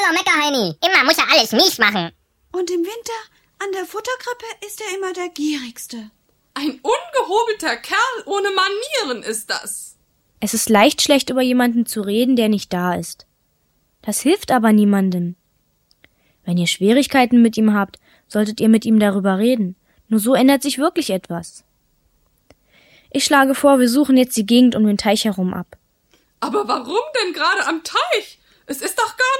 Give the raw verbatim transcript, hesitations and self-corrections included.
blöder Meckerheini. Immer muss er alles mies machen. Und im Winter an der Futterkrippe ist er immer der Gierigste. Ein ungehobelter Kerl ohne Manieren ist das. Es ist leicht, schlecht über jemanden zu reden, der nicht da ist. Das hilft aber niemandem. Wenn ihr Schwierigkeiten mit ihm habt, solltet ihr mit ihm darüber reden. Nur so ändert sich wirklich etwas. Ich schlage vor, wir suchen jetzt die Gegend um den Teich herum ab. Aber warum denn gerade am Teich? Es ist doch gar